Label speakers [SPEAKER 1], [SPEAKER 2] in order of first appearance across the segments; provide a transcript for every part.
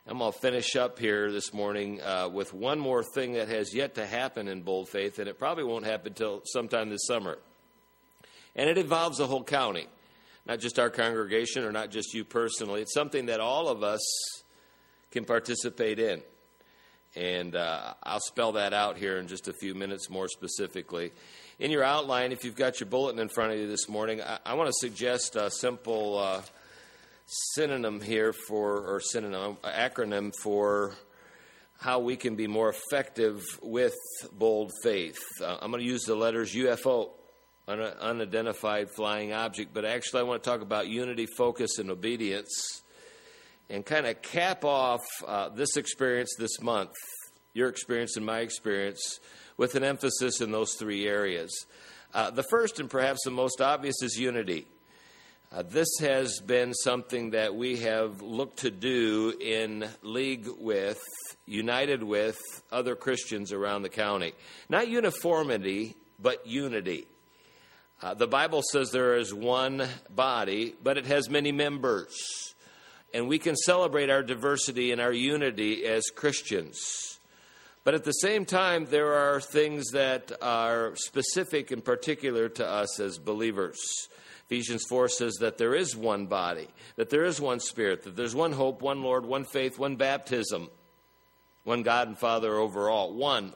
[SPEAKER 1] I'm going to finish up here this morning with one more thing that has yet to happen in Bold Faith, and it probably won't happen until sometime this summer. And it involves the whole county, not just our congregation or not just you personally. It's something that all of us can participate in. And I'll spell that out here in just a few minutes more specifically. In your outline, if you've got your bulletin in front of you this morning, I want to suggest a simple acronym for how we can be more effective with Bold Faith. I'm going to use the letters UFO, unidentified flying object, but actually I want to talk about unity, focus, and obedience, and kind of cap off this experience this month, your experience and my experience, with an emphasis in those three areas. The first and perhaps the most obvious is unity. This has been something that we have looked to do in league with, united with other Christians around the county. Not uniformity, but unity. The Bible says there is one body, but it has many members. And we can celebrate our diversity and our unity as Christians. But at the same time, there are things that are specific and particular to us as believers. Ephesians 4 says that there is one body, that there is one Spirit, that there's one hope, one Lord, one faith, one baptism, one God and Father over all. One.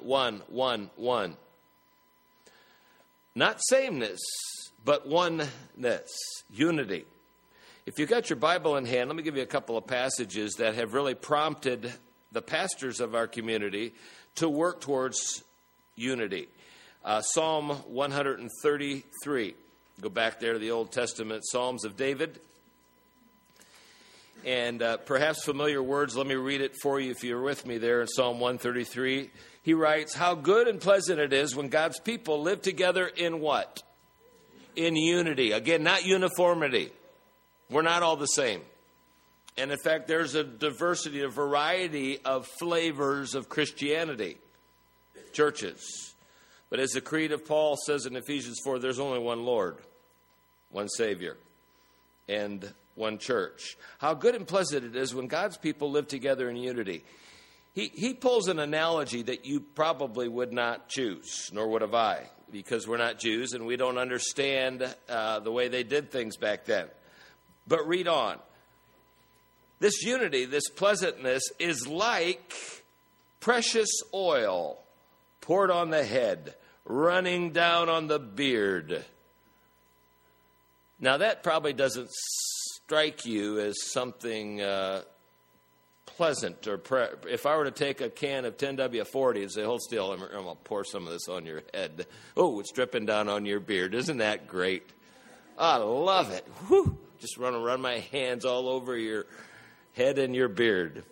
[SPEAKER 1] Not sameness, but oneness, unity. If you've got your Bible in hand, let me give you a couple of passages that have really prompted the pastors of our community to work towards unity. Psalm 133. Go back there to the Old Testament Psalms of David. And perhaps familiar words, let me read it for you if you're with me there in Psalm 133. He writes, "How good and pleasant it is when God's people live together in what? In unity." Again, not uniformity. We're not all the same. And in fact, there's a diversity, a variety of flavors of Christianity, churches. But as the creed of Paul says in Ephesians 4, there's only one Lord, one Savior, and one church. How good and pleasant it is when God's people live together in unity. He pulls an analogy that you probably would not choose, nor would have I, because we're not Jews and we don't understand the way they did things back then. But read on. This unity, this pleasantness, is like precious oil poured on the head, running down on the beard. Now, that probably doesn't strike you as something pleasant. Or if I were to take a can of 10W40 and say, hold still, I'm going to pour some of this on your head. Oh, it's dripping down on your beard. Isn't that great? I love it. Whew. Just want to run my hands all over your head and your beard.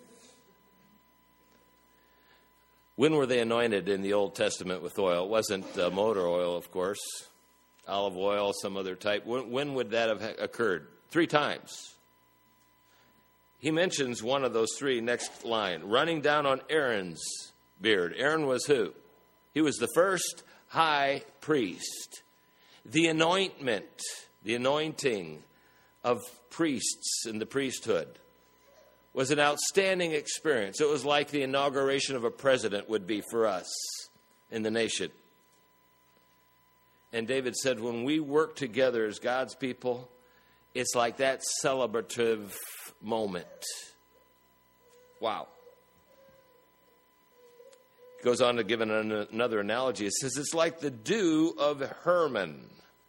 [SPEAKER 1] When were they anointed in the Old Testament with oil? It wasn't motor oil, of course. Olive oil, some other type. When would that have occurred? 3 times. He mentions one of those 3, next line. Running down on Aaron's beard. Aaron was who? He was the first high priest. The anointment, the anointing of priests in the priesthood was an outstanding experience. It was like the inauguration of a president would be for us in the nation. And David said, when we work together as God's people, it's like that celebrative moment. Wow. He goes on to give another analogy. It says it's like the dew of Hermon,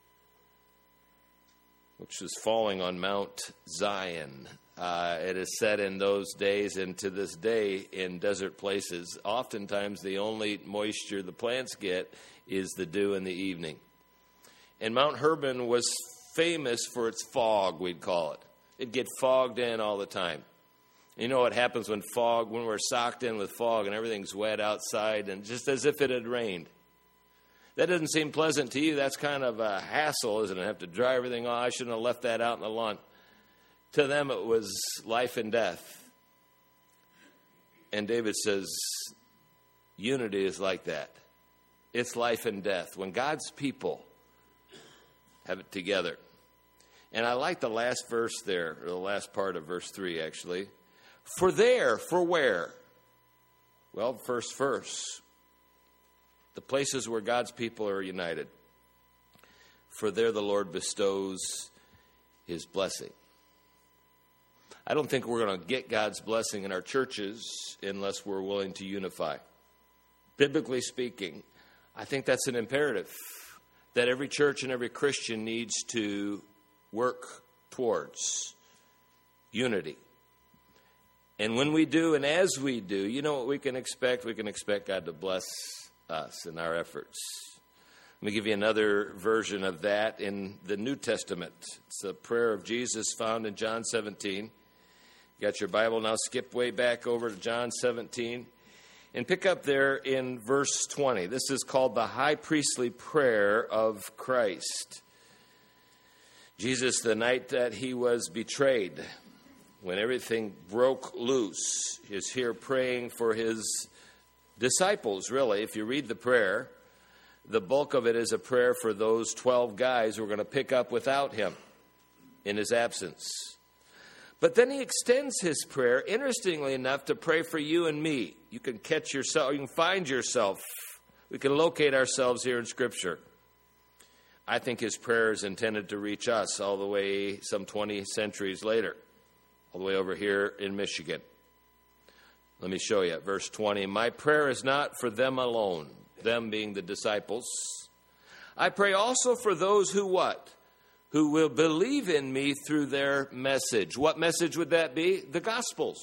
[SPEAKER 1] which was falling on Mount Zion. It is said in those days and to this day in desert places, oftentimes the only moisture the plants get is the dew in the evening. And Mount Hermon was famous for its fog, we'd call it. It'd get fogged in all the time. You know what happens when we're socked in with fog and everything's wet outside and just as if it had rained. That doesn't seem pleasant to you. That's kind of a hassle, isn't it? I have to dry everything off. I shouldn't have left that out in the lawn. To them, it was life and death. And David says, unity is like that. It's life and death. When God's people have it together. And I like the last verse there, or the last part of verse 3, actually. For where? Well, first verse. The places where God's people are united. For there the Lord bestows his blessing. I don't think we're going to get God's blessing in our churches unless we're willing to unify. Biblically speaking, I think that's an imperative that every church and every Christian needs to work towards unity. And when we do, and as we do, you know what we can expect? We can expect God to bless us in our efforts. Let me give you another version of that in the New Testament. It's a prayer of Jesus found in John 17. You got your Bible now? Skip way back over to John 17 and pick up there in verse 20. This is called the high priestly prayer of Christ. Jesus, the night that he was betrayed, when everything broke loose, is here praying for his disciples, really. If you read the prayer, the bulk of it is a prayer for those 12 guys who are going to pick up without him in his absence. But then he extends his prayer, interestingly enough, to pray for you and me. You can catch yourself, you can find yourself. We can locate ourselves here in Scripture. I think his prayer is intended to reach us all the way some 20 centuries later, all the way over here in Michigan. Let me show you. Verse 20, my prayer is not for them alone, them being the disciples. I pray also for those who what? Who will believe in me through their message. What message would that be? The Gospels.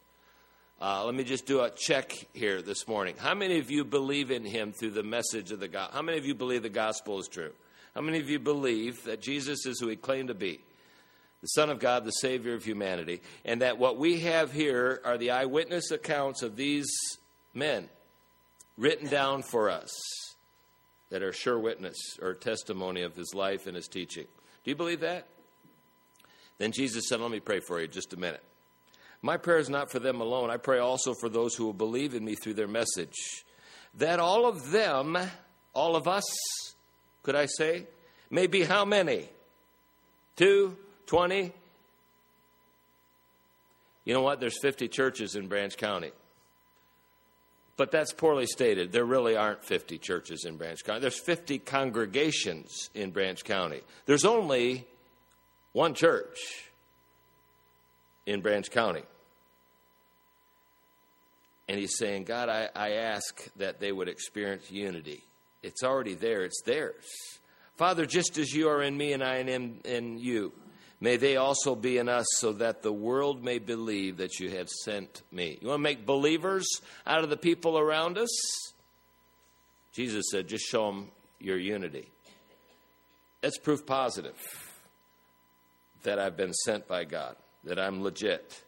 [SPEAKER 1] Let me just do a check here this morning. How many of you believe in him through the message of the gospel? How many of you believe the gospel is true? How many of you believe that Jesus is who he claimed to be? The Son of God, the Savior of humanity, and that what we have here are the eyewitness accounts of these men written down for us that are sure witness or testimony of his life and his teaching. Do you believe that? Then Jesus said, let me pray for you just a minute. My prayer is not for them alone. I pray also for those who will believe in me through their message, that all of them, all of us, could I say, may be how many? 2, 20? You know what? There's 50 churches in Branch County. But that's poorly stated. There really aren't 50 churches in Branch County. There's 50 congregations in Branch County. There's only one church in Branch County. And he's saying, God, I ask that they would experience unity. It's already there. It's theirs. Father, just as you are in me and I am in you, may they also be in us so that the world may believe that you have sent me. You want to make believers out of the people around us? Jesus said, just show them your unity. That's proof positive that I've been sent by God, that I'm legit.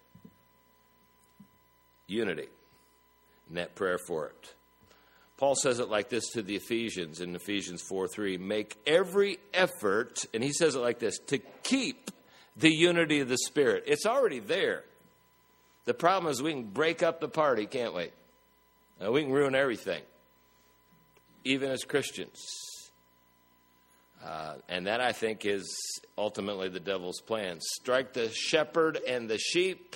[SPEAKER 1] Unity. And that prayer for it. Paul says it like this to the Ephesians in Ephesians 4:3. Make every effort, and he says it like this, to keep the unity of the Spirit. It's already there. The problem is we can break up the party, can't we? We can ruin everything, even as Christians. And that, I think, is ultimately the devil's plan. Strike the shepherd and the sheep,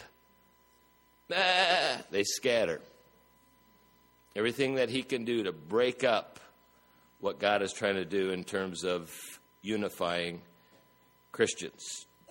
[SPEAKER 1] they scatter. Everything that he can do to break up what God is trying to do in terms of unifying Christians.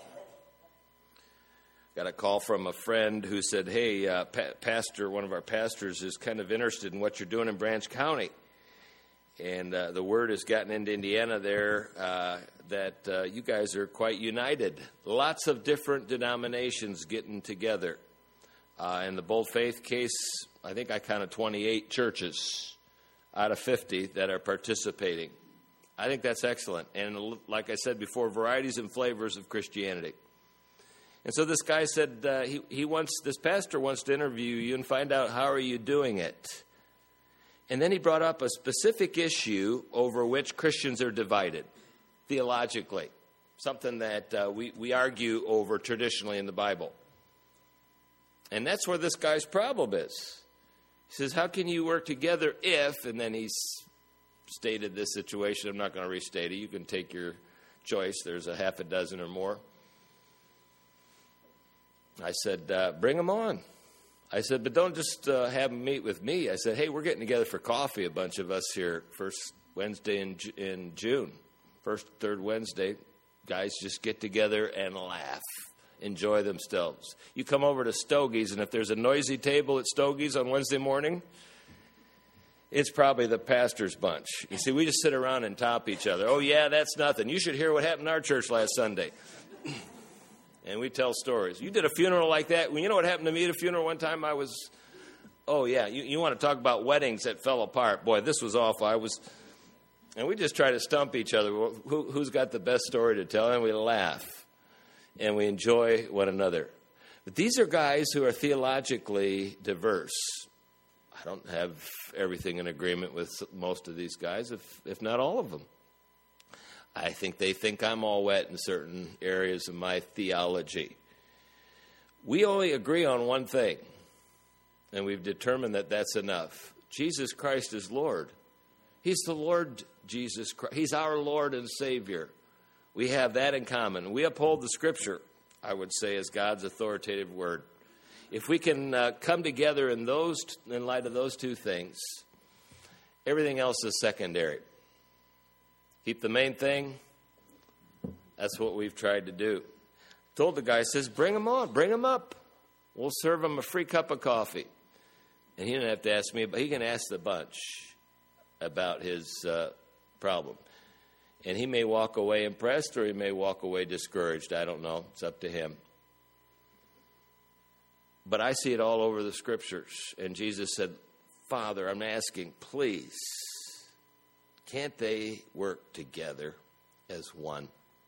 [SPEAKER 1] Got a call from a friend who said, hey, pastor, one of our pastors is kind of interested in what you're doing in Branch County. And the word has gotten into Indiana there that you guys are quite united. Lots of different denominations getting together. In the Bold Faith case, I think I counted 28 churches out of 50 that are participating. I think that's excellent. And like I said before, varieties and flavors of Christianity. And so this guy said this pastor wants to interview you and find out how are you doing it. And then he brought up a specific issue over which Christians are divided theologically, something that we argue over traditionally in the Bible. And that's where this guy's problem is. He says, how can you work together if, and then he's stated this situation. I'm not going to restate it. You can take your choice. There's a half a dozen or more. I said, bring them on. I said, but don't just have them meet with me. I said, hey, we're getting together for coffee, a bunch of us here, first Wednesday in June. First, third Wednesday, guys just get together and laugh, enjoy themselves. You come over to Stogie's, and if there's a noisy table at Stogie's on Wednesday morning, it's probably the pastor's bunch. You see, we just sit around and top each other. Oh, yeah, that's nothing. You should hear what happened in our church last Sunday. And we tell stories. You did a funeral like that. Well, you know what happened to me at a funeral one time? Oh, yeah, you want to talk about weddings that fell apart. Boy, this was awful. And we just try to stump each other. Who's got the best story to tell? And we laugh. And we enjoy one another. But these are guys who are theologically diverse. I don't have everything in agreement with most of these guys, if not all of them. I think they think I'm all wet in certain areas of my theology. We only agree on one thing, and we've determined that that's enough. Jesus Christ is Lord. He's the Lord Jesus Christ. He's our Lord and Savior. We have that in common. We uphold the Scripture, I would say, as God's authoritative word. If we can come together in light of those two things, everything else is secondary. Keep the main thing. That's what we've tried to do. Told the guy, says, bring them on, bring them up. We'll serve them a free cup of coffee. And he didn't have to ask me, but he can ask the bunch about his problem. And he may walk away impressed or he may walk away discouraged. I don't know. It's up to him. But I see it all over the Scriptures. And Jesus said, Father, I'm asking, please, can't they work together as one?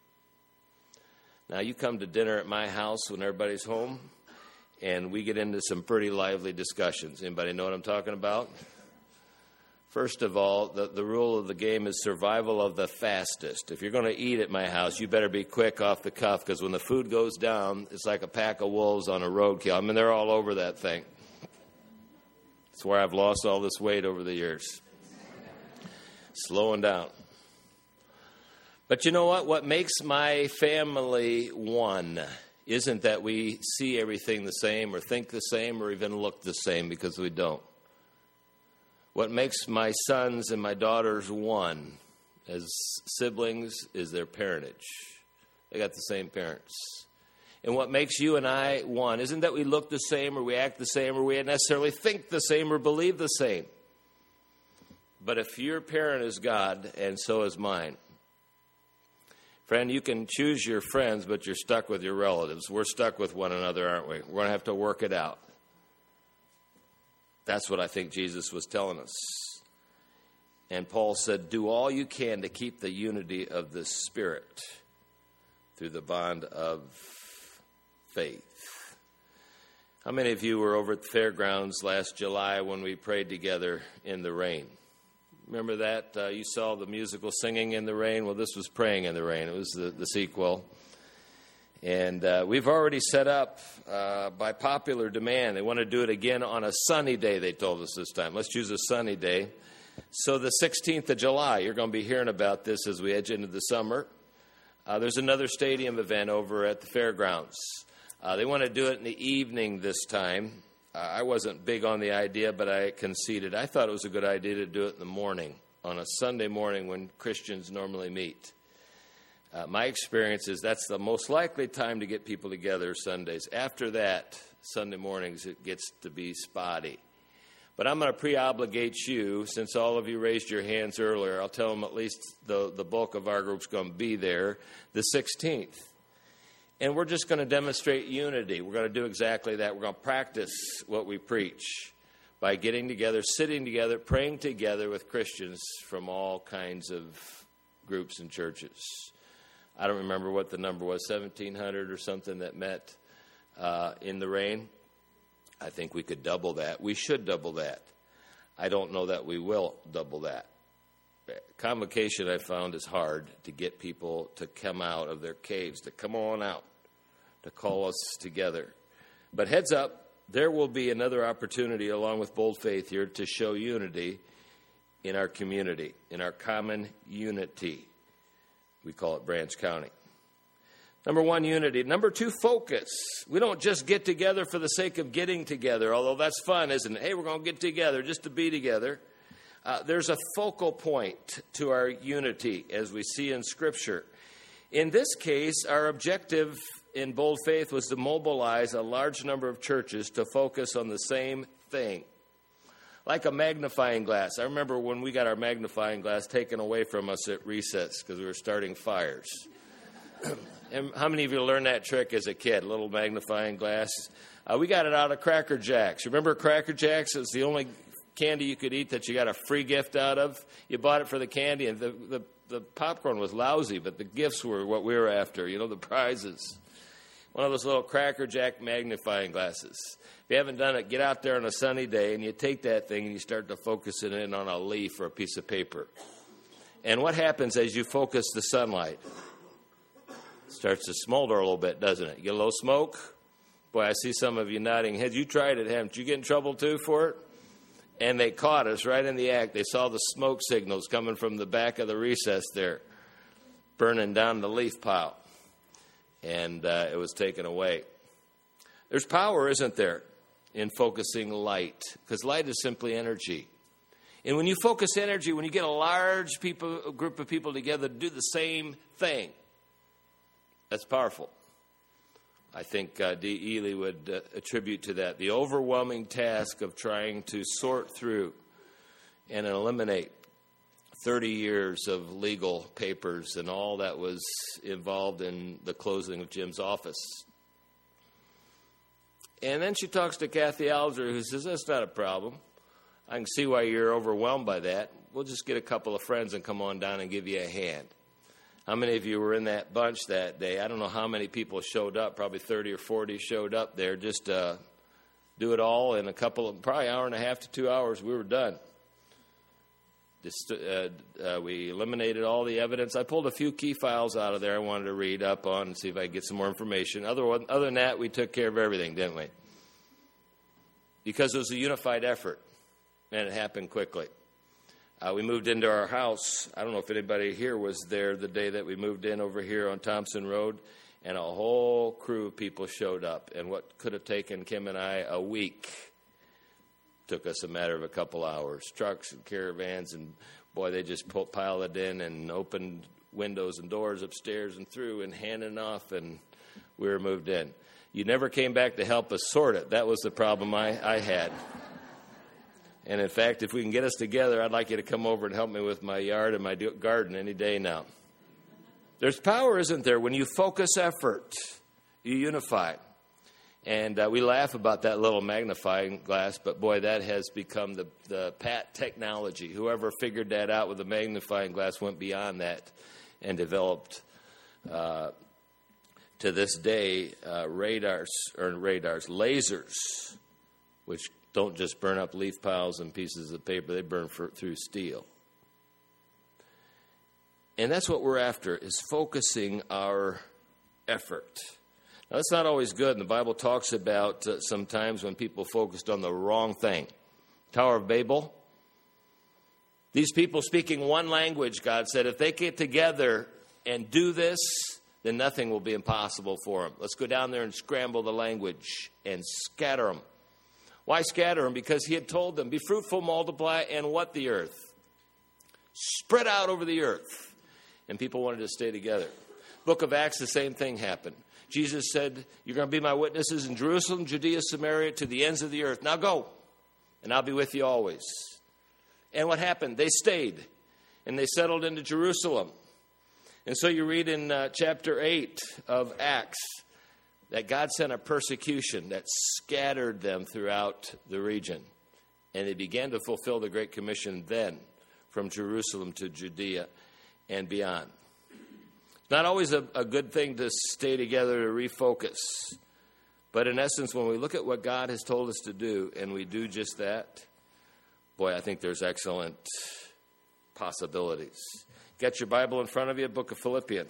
[SPEAKER 1] Now, you come to dinner at my house when everybody's home, and we get into some pretty lively discussions. Anybody know what I'm talking about? First of all, the rule of the game is survival of the fastest. If you're going to eat at my house, you better be quick off the cuff, because when the food goes down, it's like a pack of wolves on a roadkill. I mean, they're all over that thing. That's where I've lost all this weight over the years. Slowing down. But you know what? What makes my family one isn't that we see everything the same or think the same or even look the same, because we don't. What makes my sons and my daughters one as siblings is their parentage. They got the same parents. And what makes you and I one isn't that we look the same or we act the same or we necessarily think the same or believe the same. But if your parent is God, and so is mine. Friend, you can choose your friends, but you're stuck with your relatives. We're stuck with one another, aren't we? We're going to have to work it out. That's what I think Jesus was telling us. And Paul said, do all you can to keep the unity of the Spirit through the bond of faith. How many of you were over at the fairgrounds last July when we prayed together in the rain? Remember that? You saw the musical Singing in the Rain. Well, this was Praying in the Rain. It was the sequel. And we've already set up, by popular demand, they want to do it again on a sunny day, they told us this time. Let's choose a sunny day. So the 16th of July, you're going to be hearing about this as we edge into the summer. There's another stadium event over at the fairgrounds. They want to do it in the evening this time. I wasn't big on the idea, but I conceded. I thought it was a good idea to do it in the morning, on a Sunday morning when Christians normally meet. My experience is that's the most likely time to get people together, Sundays. After that, Sunday mornings, it gets to be spotty. But I'm going to pre-obligate you, since all of you raised your hands earlier. I'll tell them at least the bulk of our group's going to be there, the 16th. And we're just going to demonstrate unity. We're going to do exactly that. We're going to practice what we preach by getting together, sitting together, praying together with Christians from all kinds of groups and churches. I don't remember what the number was, 1,700 or something that met in the rain. I think we could double that. We should double that. I don't know that we will double that. Convocation, I found, is hard to get people to come out of their caves, to come on out, to call us together. But heads up, there will be another opportunity along with Bold Faith here to show unity in our community, in our common unity. We call it Branch County. Number one, unity. Number two, focus. We don't just get together for the sake of getting together, although that's fun, isn't it? Hey, we're going to get together just to be together. There's a focal point to our unity, as we see in Scripture. In this case, our objective in Bold Faith was to mobilize a large number of churches to focus on the same thing. Like a magnifying glass. I remember when we got our magnifying glass taken away from us at recess because we were starting fires. And how many of you learned that trick as a kid, a little magnifying glass? We got it out of Cracker Jacks. Remember Cracker Jacks? It was the only candy you could eat that you got a free gift out of. You bought it for the candy, and the popcorn was lousy, but the gifts were what we were after, the prizes. One of those little Cracker Jack magnifying glasses. If you haven't done it, get out there on a sunny day, and you take that thing and you start to focus it in on a leaf or a piece of paper. And what happens as you focus the sunlight? It starts to smolder a little bit, doesn't it? You get a little smoke? Boy, I see some of you nodding heads. You tried it, haven't you? You get in trouble, too, for it? And they caught us right in the act. They saw the smoke signals coming from the back of the recess there, burning down the leaf pile. And it was taken away. There's power, isn't there, in focusing light? Because light is simply energy. And when you focus energy, when you get a large group of people together to do the same thing, that's powerful. I think D. Ely would attribute to that the overwhelming task of trying to sort through and eliminate 30 years of legal papers and all that was involved in the closing of Jim's office. And then she talks to Kathy Alger, who says, that's not a problem. I can see why you're overwhelmed by that. We'll just get a couple of friends and come on down and give you a hand. How many of you were in that bunch that day? I don't know how many people showed up. Probably 30 or 40 showed up there. Just do it all in probably an hour and a half to 2 hours. We were done. We eliminated all the evidence. I pulled a few key files out of there I wanted to read up on and see if I could get some more information. Other than that, we took care of everything, didn't we? Because it was a unified effort, and it happened quickly. We moved into our house. I don't know if anybody here was there the day that we moved in over here on Thompson Road, and a whole crew of people showed up. And what could have taken Kim and I a week took us a matter of a couple hours. Trucks and caravans, and boy, they just piled it in and opened windows and doors upstairs and through and handing off, and we were moved in. You never came back to help us sort it. That was the problem I had. And in fact, if we can get us together, I'd like you to come over and help me with my yard and my garden any day now. There's power, isn't there? When you focus effort, you unify. And we laugh about that little magnifying glass, but boy, that has become the pat technology. Whoever figured that out with the magnifying glass went beyond that and developed, to this day, lasers, which don't just burn up leaf piles and pieces of paper, they burn through steel. And that's what we're after, is focusing our effort. Now, that's not always good, and the Bible talks about some times when people focused on the wrong thing. Tower of Babel. These people speaking one language, God said, if they get together and do this, then nothing will be impossible for them. Let's go down there and scramble the language and scatter them. Why scatter them? Because he had told them, be fruitful, multiply, and what the earth? Spread out over the earth. And people wanted to stay together. Book of Acts, the same thing happened. Jesus said, you're going to be my witnesses in Jerusalem, Judea, Samaria, to the ends of the earth. Now go, and I'll be with you always. And what happened? They stayed, and they settled into Jerusalem. And so you read in chapter 8 of Acts that God sent a persecution that scattered them throughout the region. And they began to fulfill the Great Commission then from Jerusalem to Judea and beyond. It's not always a good thing to stay together to refocus. But in essence, when we look at what God has told us to do and we do just that, boy, I think there's excellent possibilities. Get your Bible in front of you, book of Philippians.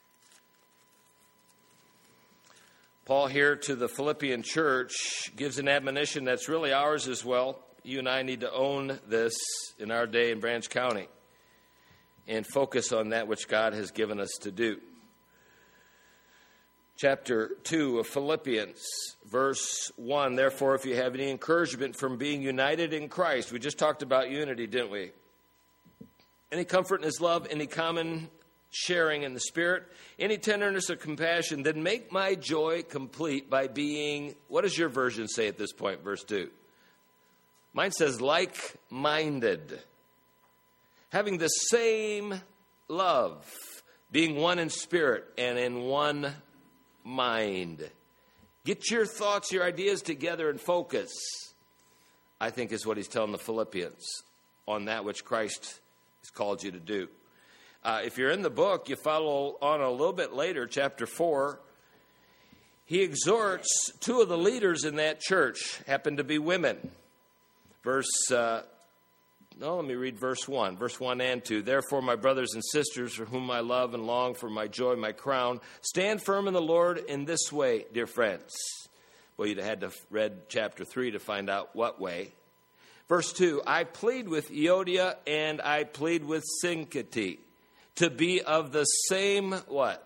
[SPEAKER 1] Paul here to the Philippian church gives an admonition that's really ours as well. You and I need to own this in our day in Branch County and focus on that which God has given us to do. chapter 2 of Philippians, verse 1. Therefore, if you have any encouragement from being united in Christ, we just talked about unity, didn't we? Any comfort in his love, any common sharing in the Spirit, any tenderness or compassion, then make my joy complete by being, what does your version say at this point, verse 2? Mine says like-minded, having the same love, being one in spirit and in one mind. Get your thoughts, your ideas together and focus, I think is what he's telling the Philippians, on that which Christ has called you to do. If you're in the book, you follow on a little bit later, chapter 4. He exhorts two of the leaders in that church, happen to be women. Let me read verse 1. Verse 1 and 2. Therefore, my brothers and sisters, for whom I love and long for my joy, my crown, stand firm in the Lord in this way, dear friends. Well, you'd have had to read chapter 3 to find out what way. Verse 2, I plead with Euodia and I plead with Syntyche to be of the same, what?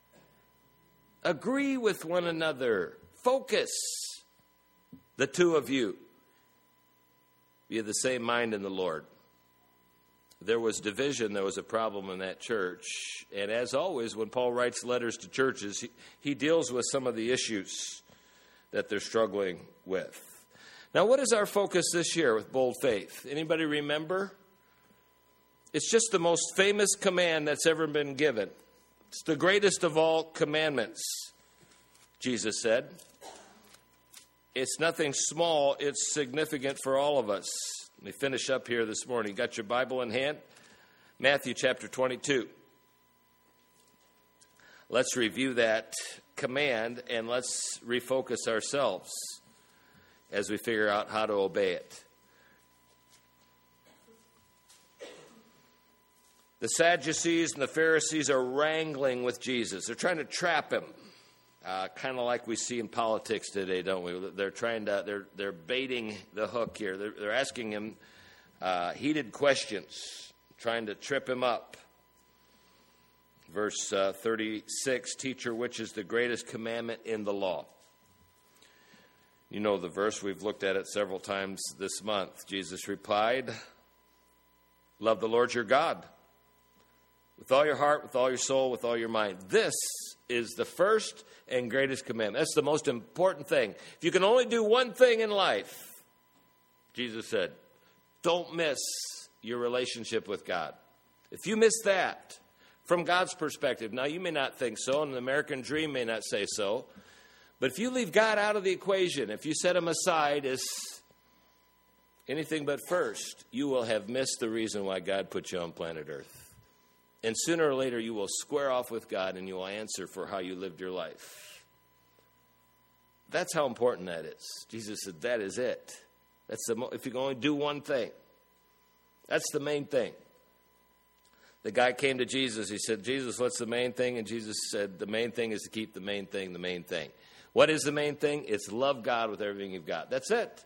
[SPEAKER 1] Agree with one another. Focus. The two of you. Be of the same mind in the Lord. There was division. There was a problem in that church. And as always, when Paul writes letters to churches, he deals with some of the issues that they're struggling with. Now, what is our focus this year with Bold Faith? Anybody remember? It's just the most famous command that's ever been given. It's the greatest of all commandments, Jesus said. It's nothing small. It's significant for all of us. Let me finish up here this morning. Got your Bible in hand? Matthew chapter 22. Let's review that command and let's refocus ourselves as we figure out how to obey it. The Sadducees and the Pharisees are wrangling with Jesus. They're trying to trap him, kind of like we see in politics today, don't we? They're baiting the hook here. They're asking him heated questions, trying to trip him up. Verse 36, teacher, which is the greatest commandment in the law? You know the verse. We've looked at it several times this month. Jesus replied, love the Lord your God with all your heart, with all your soul, with all your mind. This is the first and greatest commandment. That's the most important thing. If you can only do one thing in life, Jesus said, don't miss your relationship with God. If you miss that, from God's perspective, now you may not think so, and the American dream may not say so, but if you leave God out of the equation, if you set him aside as anything but first, you will have missed the reason why God put you on planet Earth. And sooner or later, you will square off with God and you will answer for how you lived your life. That's how important that is. Jesus said, that is it. If you can only do one thing, that's the main thing. The guy came to Jesus. He said, Jesus, what's the main thing? And Jesus said, the main thing is to keep the main thing the main thing. What is the main thing? It's love God with everything you've got. That's it.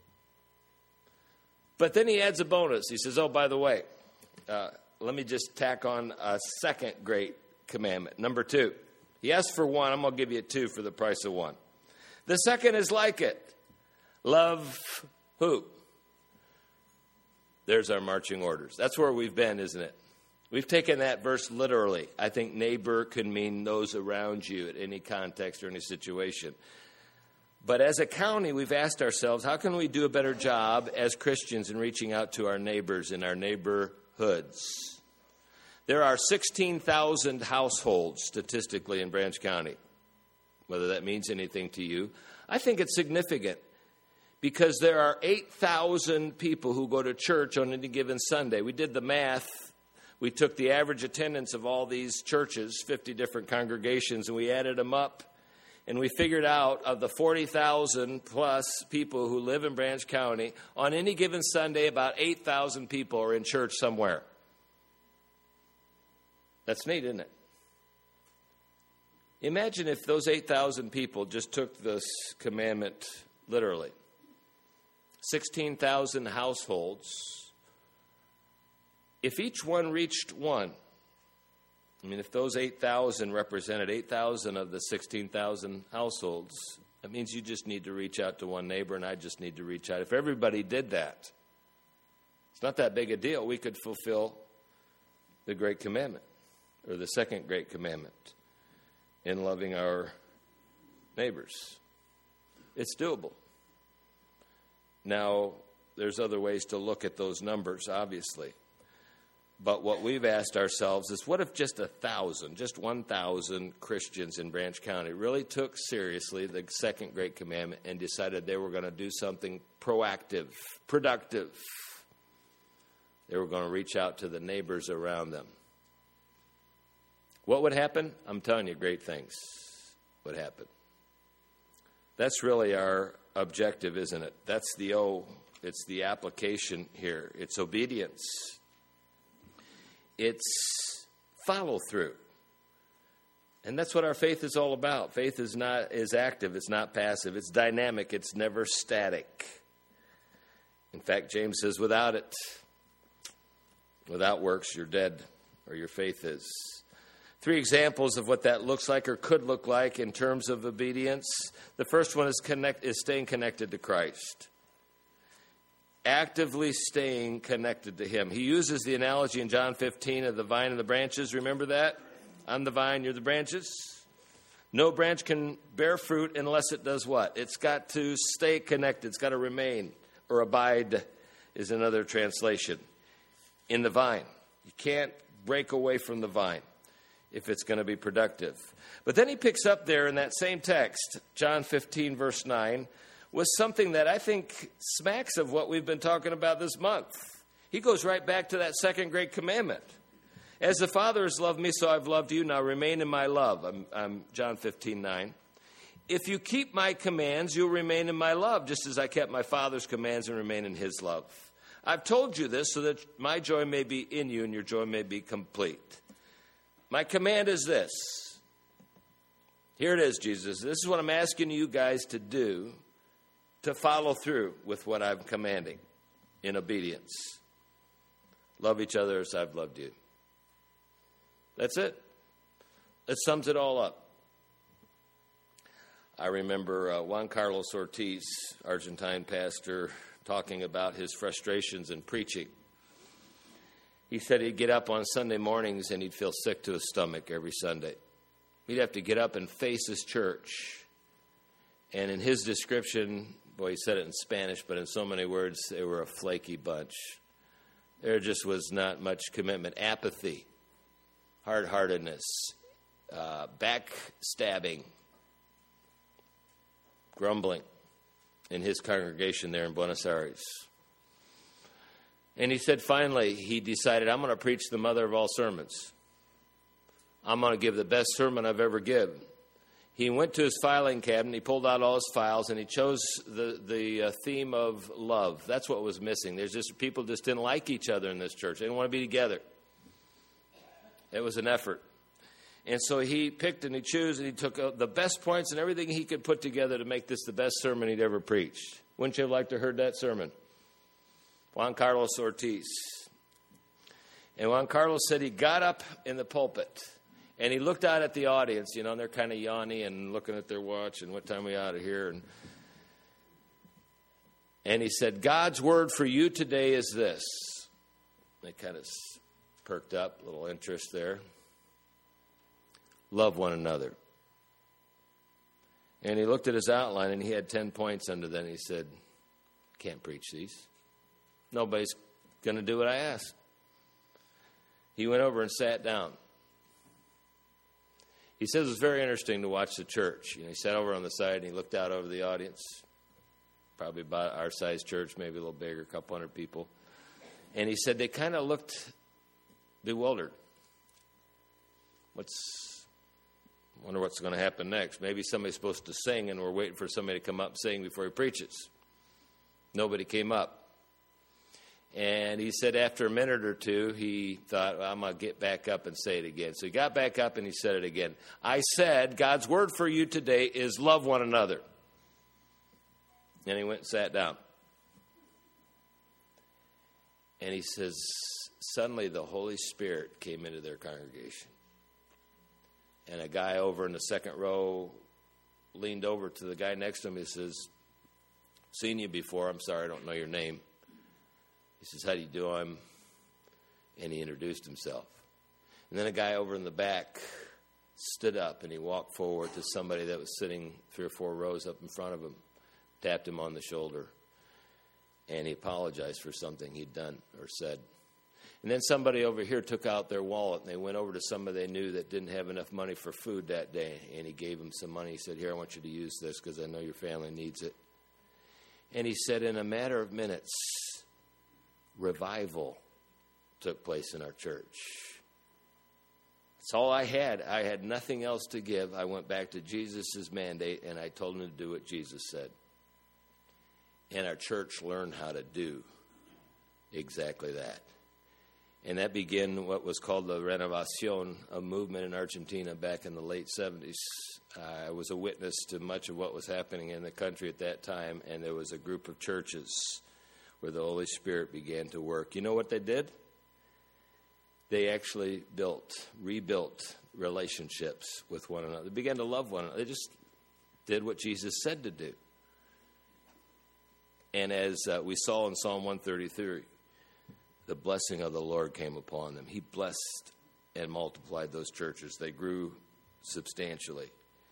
[SPEAKER 1] But then he adds a bonus. He says, oh, by the way, let me just tack on a second great commandment. Number 2. He asked for one. I'm going to give you 2 for the price of 1. The second is like it. Love who? There's our marching orders. That's where we've been, isn't it? We've taken that verse literally. I think neighbor can mean those around you at any context or any situation. But as a county, we've asked ourselves, how can we do a better job as Christians in reaching out to our neighbors in our neighborhoods? There are 16,000 households statistically in Branch County. Whether that means anything to you, I think it's significant because there are 8,000 people who go to church on any given Sunday. We did the math. We took the average attendance of all these churches, 50 different congregations, and we added them up. And we figured out of the 40,000 plus people who live in Branch County, on any given Sunday, about 8,000 people are in church somewhere. That's neat, isn't it? Imagine if those 8,000 people just took this commandment literally. 16,000 households. If each one reached one, I mean, if those 8,000 represented 8,000 of the 16,000 households, that means you just need to reach out to one neighbor, and I just need to reach out. If everybody did that, it's not that big a deal. We could fulfill the Great Commandment, or the second Great Commandment, in loving our neighbors. It's doable. Now, there's other ways to look at those numbers, obviously. But what we've asked ourselves is, what if just 1,000 Christians in Branch County really took seriously the second Great Commandment and decided they were going to do something proactive, productive? They were going to reach out to the neighbors around them. What would happen? I'm telling you, great things would happen. That's really our objective, isn't it? That's the it's the application here. It's obedience. It's follow-through. And that's what our faith is all about. Faith is active, it's not passive, it's dynamic, it's never static. In fact, James says, without works, you're dead, or your faith is. 3 examples of what that looks like or could look like in terms of obedience. The first one is staying connected to Christ. Actively staying connected to Him. He uses the analogy in John 15 of the vine and the branches. Remember that? I'm the vine, you're the branches. No branch can bear fruit unless it does what? It's got to stay connected. It's got to remain, or abide is another translation, in the vine. You can't break away from the vine if it's going to be productive. But then he picks up there in that same text, John 15, verse 9, was something that I think smacks of what we've been talking about this month. He goes right back to that second Great Commandment. As the Father has loved me, so I've loved you. Now remain in my love. I'm John 15:9. If you keep my commands, you'll remain in my love, just as I kept my Father's commands and remain in his love. I've told you this so that my joy may be in you and your joy may be complete. My command is this. Here it is, Jesus. This is what I'm asking you guys to do, to follow through with what I'm commanding in obedience. Love each other as I've loved you. That's it. That sums it all up. I remember Juan Carlos Ortiz, Argentine pastor, talking about his frustrations in preaching. He said he'd get up on Sunday mornings and he'd feel sick to his stomach every Sunday. He'd have to get up and face his church. And in his description, boy, he said it in Spanish, but in so many words, they were a flaky bunch. There just was not much commitment. Apathy, hard-heartedness, backstabbing, grumbling in his congregation there in Buenos Aires. And he said finally, he decided, I'm going to preach the mother of all sermons. I'm going to give the best sermon I've ever given. He went to his filing cabinet, he pulled out all his files, and he chose the theme of love. That's what was missing. There's just people just didn't like each other in this church. They didn't want to be together. It was an effort. And so he picked and he chose and he took the best points and everything he could put together to make this the best sermon he'd ever preached. Wouldn't you have liked to have heard that sermon? Juan Carlos Ortiz. And Juan Carlos said he got up in the pulpit and he looked out at the audience, and they're kind of yawny and looking at their watch and what time are we out of here? And he said, God's word for you today is this. They kind of perked up, a little interest there. Love one another. And he looked at his outline and he had 10 points under that and he said, can't preach these. Nobody's going to do what I asked. He went over and sat down. He says it was very interesting to watch the church. He sat over on the side and he looked out over the audience. Probably about our size church, maybe a little bigger, a couple hundred people. And he said they kind of looked bewildered. Wonder what's going to happen next. Maybe somebody's supposed to sing and we're waiting for somebody to come up and sing before he preaches. Nobody came up. And he said after a minute or two, he thought, well, I'm going to get back up and say it again. So he got back up and he said it again. I said, God's word for you today is love one another. And he went and sat down. And he says, suddenly the Holy Spirit came into their congregation. And a guy over in the second row leaned over to the guy next to him. He says, "Seen you before. I'm sorry, I don't know your name." He says, "How do you do?" And he introduced himself. And then a guy over in the back stood up and he walked forward to somebody that was sitting 3 or 4 rows up in front of him, tapped him on the shoulder, and he apologized for something he'd done or said. And then somebody over here took out their wallet and they went over to somebody they knew that didn't have enough money for food that day, and he gave them some money. He said, "Here, I want you to use this because I know your family needs it." And he said, in a matter of minutes, revival took place in our church. That's all I had. I had nothing else to give. I went back to Jesus' mandate, and I told him to do what Jesus said. And our church learned how to do exactly that. And that began what was called the Renovación, a movement in Argentina back in the late 70s. I was a witness to much of what was happening in the country at that time, and there was a group of churches where the Holy Spirit began to work. You know what they did? They actually rebuilt relationships with one another. They began to love one another. They just did what Jesus said to do. And as we saw in Psalm 133, the blessing of the Lord came upon them. He blessed and multiplied those churches. They grew substantially.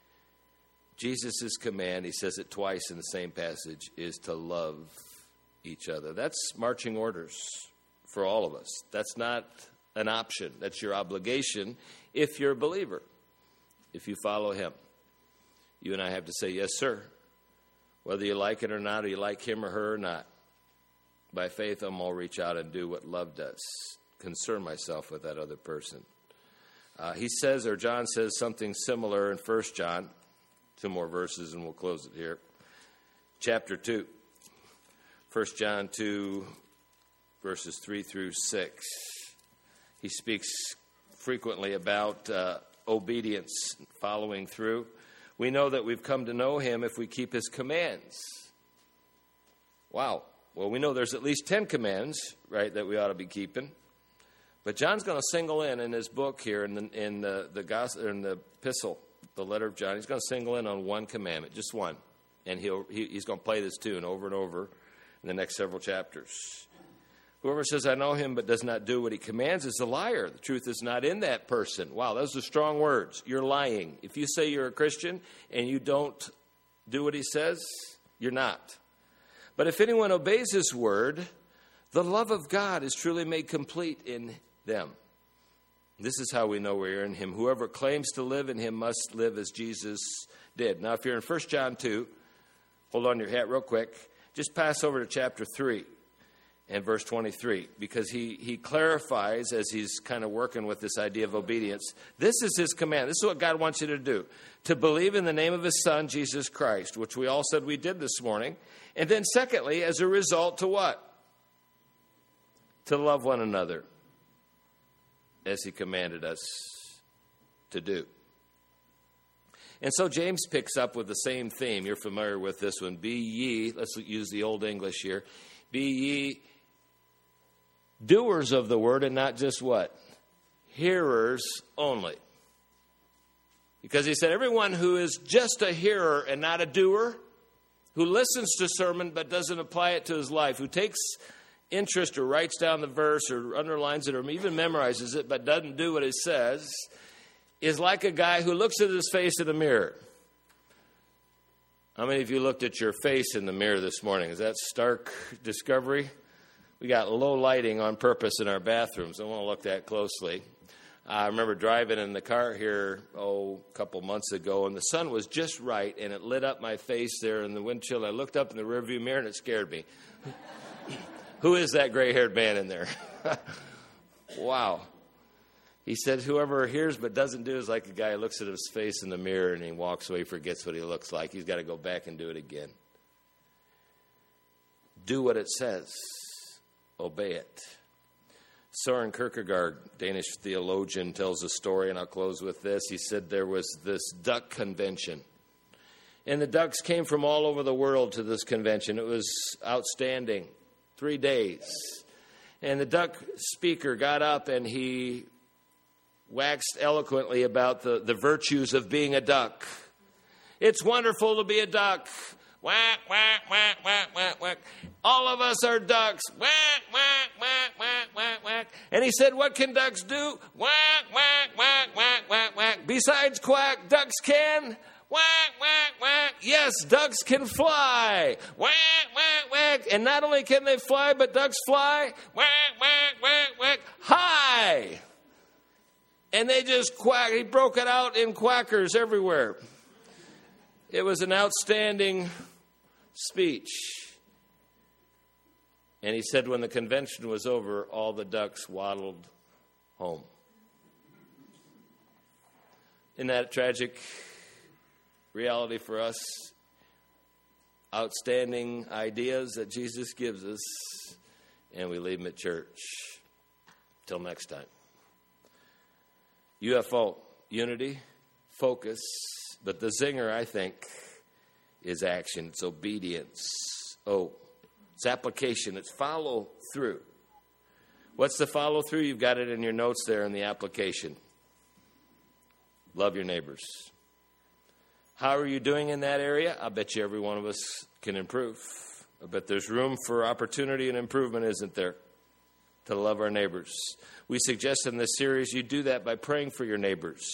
[SPEAKER 1] Jesus' command, he says it twice in the same passage, is to love each other. That's marching orders for all of us. That's not an option. That's your obligation if you're a believer, if you follow him. You and I have to say, "Yes, sir," whether you like it or not, or you like him or her or not. By faith, I'm going to reach out and do what love does, concern myself with that other person. He says, or John says something similar in 1 John. 2 more verses and we'll close it here. Chapter 2. 1 John 2, verses 3 through 6. He speaks frequently about obedience, following through. We know that we've come to know him if we keep his commands. Wow. Well, we know there's at least 10 commands, right, that we ought to be keeping. But John's going to single in his book here, in the gospel, in the epistle, the letter of John. He's going to single in on one commandment, just one, and he's going to play this tune over and over in the next several chapters. Whoever says, "I know him," but does not do what he commands is a liar. The truth is not in that person. Wow, those are strong words. You're lying. If you say you're a Christian and you don't do what he says, you're not. But if anyone obeys his word, the love of God is truly made complete in them. This is how we know we're in him. Whoever claims to live in him must live as Jesus did. Now, if you're in 1 John 2, hold on to your hat real quick. Just pass over to chapter 3 and verse 23, because he clarifies as he's kind of working with this idea of obedience. This is his command. This is what God wants you to do. To believe in the name of his Son, Jesus Christ, which we all said we did this morning. And then secondly, as a result, to what? To love one another as he commanded us to do. And so James picks up with the same theme. You're familiar with this one. Be ye, let's use the Old English here. Be ye doers of the word and not just what? Hearers only. Because he said everyone who is just a hearer and not a doer, who listens to sermon but doesn't apply it to his life, who takes interest or writes down the verse or underlines it or even memorizes it but doesn't do what it says, is like a guy who looks at his face in the mirror. How many of you looked at your face in the mirror this morning? Is that stark discovery? We got low lighting on purpose in our bathrooms. I want to look that closely. I remember driving in the car here, a couple months ago, and the sun was just right, and it lit up my face there in the windshield. I looked up in the rearview mirror, and it scared me. Who is that gray-haired man in there? Wow. He said, whoever hears but doesn't do is like a guy who looks at his face in the mirror and he walks away, forgets what he looks like. He's got to go back and do it again. Do what it says. Obey it. Søren Kierkegaard, Danish theologian, tells a story, and I'll close with this. He said there was this duck convention. And the ducks came from all over the world to this convention. It was outstanding. 3 days. And the duck speaker got up and he waxed eloquently about the virtues of being a duck. It's wonderful to be a duck. Quack, quack, quack, quack, quack, quack. All of us are ducks. Quack, quack, quack, quack, quack, quack. And he said, what can ducks do? Quack, quack, quack, quack, quack, quack. Besides quack, ducks can quack, quack, quack. Yes, ducks can fly. Quack, quack, quack. And not only can they fly, but ducks fly. Quack, quack, quack, quack. High. And they just quack. He broke it out in quackers everywhere. It was an outstanding speech. And he said when the convention was over, all the ducks waddled home. Isn't that a tragic reality for us? Outstanding ideas that Jesus gives us, and we leave them at church. Till next time. UFO, unity, focus. But the zinger, I think, is action. It's obedience. Oh, it's application. It's follow through. What's the follow through? You've got it in your notes there in the application. Love your neighbors. How are you doing in that area? I bet you every one of us can improve. I bet there's room for opportunity and improvement, isn't there? To love our neighbors. We suggest in this series you do that by praying for your neighbors.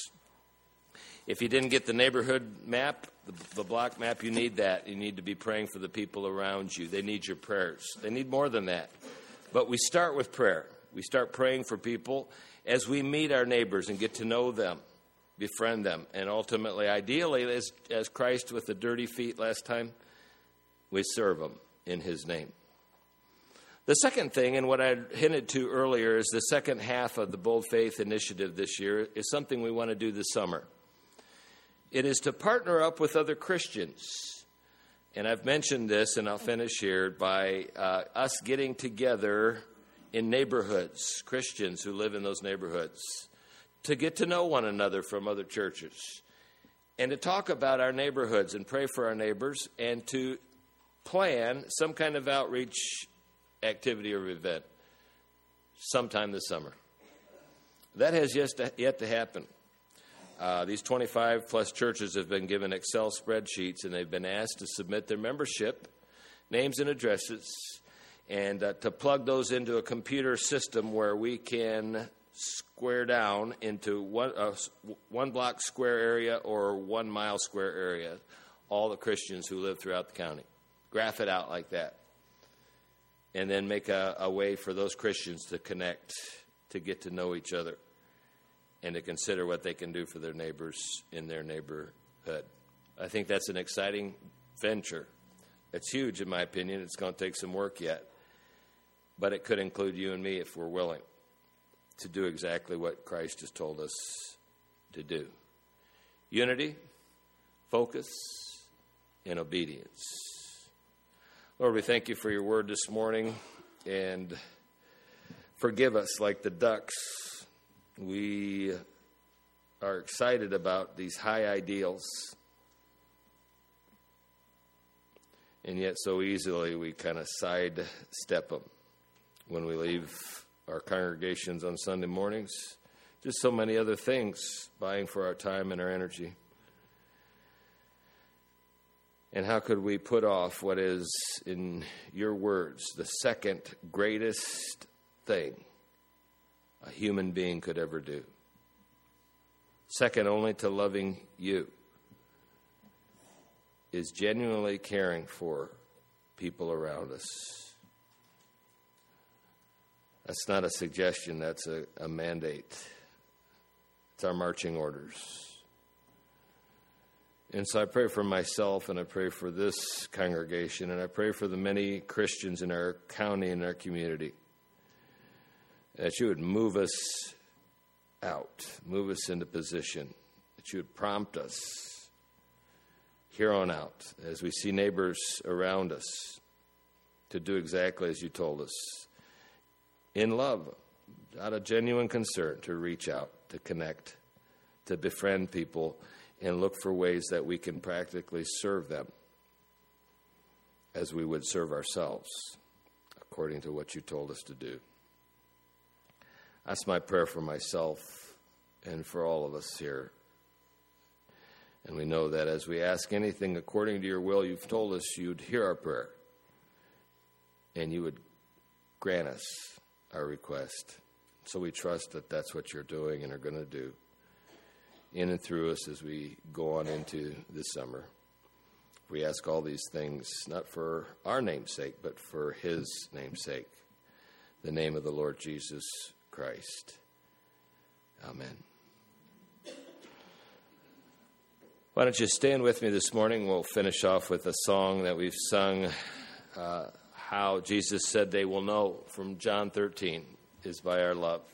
[SPEAKER 1] If you didn't get the neighborhood map, the block map, you need that. You need to be praying for the people around you. They need your prayers. They need more than that. But we start with prayer. We start praying for people as we meet our neighbors and get to know them, befriend them, and ultimately, ideally, as Christ with the dirty feet last time, we serve them in his name. The second thing, and what I hinted to earlier, is the second half of the Bold Faith Initiative this year is something we want to do this summer. It is to partner up with other Christians. And I've mentioned this, and I'll finish here, by us getting together in neighborhoods, Christians who live in those neighborhoods, to get to know one another from other churches, and to talk about our neighborhoods and pray for our neighbors, and to plan some kind of outreach activity or event sometime this summer. That has yet to happen. These 25-plus churches have been given Excel spreadsheets, and they've been asked to submit their membership, names and addresses, and to plug those into a computer system where we can square down into one block square area or 1 mile square area, all the Christians who live throughout the county. Graph it out like that. And then make a way for those Christians to connect, to get to know each other, and to consider what they can do for their neighbors in their neighborhood. I think that's an exciting venture. It's huge, in my opinion. It's going to take some work yet. But it could include you and me if we're willing to do exactly what Christ has told us to do. Unity, focus, and obedience. Lord, we thank you for your word this morning, and forgive us like the ducks. We are excited about these high ideals, and yet so easily we kind of sidestep them when we leave our congregations on Sunday mornings. Just so many other things vying for our time and our energy. And how could we put off what is, in your words, the second greatest thing a human being could ever do? Second only to loving you is genuinely caring for people around us. That's not a suggestion, that's a mandate. It's our marching orders. And so I pray for myself, and I pray for this congregation, and I pray for the many Christians in our county and our community, that you would move us out, move us into position, that you would prompt us here on out as we see neighbors around us to do exactly as you told us, in love, out of genuine concern, to reach out, to connect, to befriend people, and look for ways that we can practically serve them as we would serve ourselves, according to what you told us to do. That's my prayer for myself and for all of us here. And we know that as we ask anything according to your will, you've told us you'd hear our prayer and you would grant us our request. So we trust that that's what you're doing and are going to do in and through us as we go on into this summer. We ask all these things not for our name's sake, but for his name's sake, the name of the Lord Jesus Christ. Amen. Why don't you stand with me this morning? We'll finish off with a song that we've sung, How Jesus Said They Will Know, from John 13, is by our love.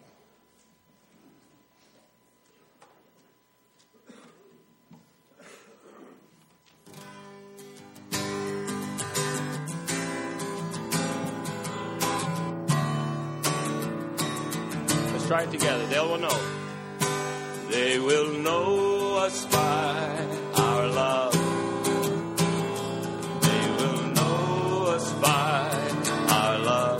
[SPEAKER 1] Let's try it together. They will know. They will know us by our love. They will know us by our love.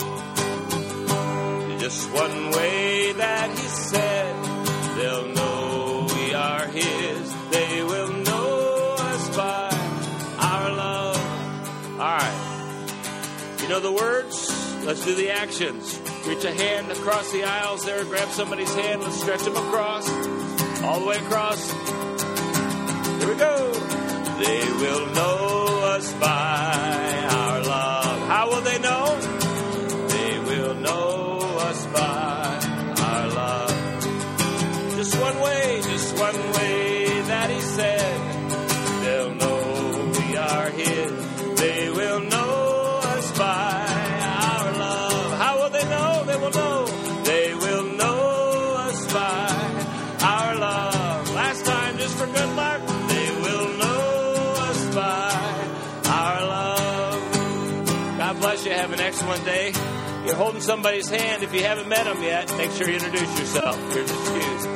[SPEAKER 1] Just one way that he said, they'll know we are his. They will know us by our love. All right. You know the words? Let's do the actions. Reach a hand across the aisles there. Grab somebody's hand. Let's stretch them across. All the way across. Here we go. They will know us by our love. How will they know? They will know us by our love. Just one way that he said, they'll know we are his. They will know us by our love. How will they know? They will know. They will know us by our love. Last time, just for good luck, they will know us by our love. God bless you. Have an excellent day. You're holding somebody's hand. If you haven't met them yet, make sure you introduce yourself. Here's your excuse.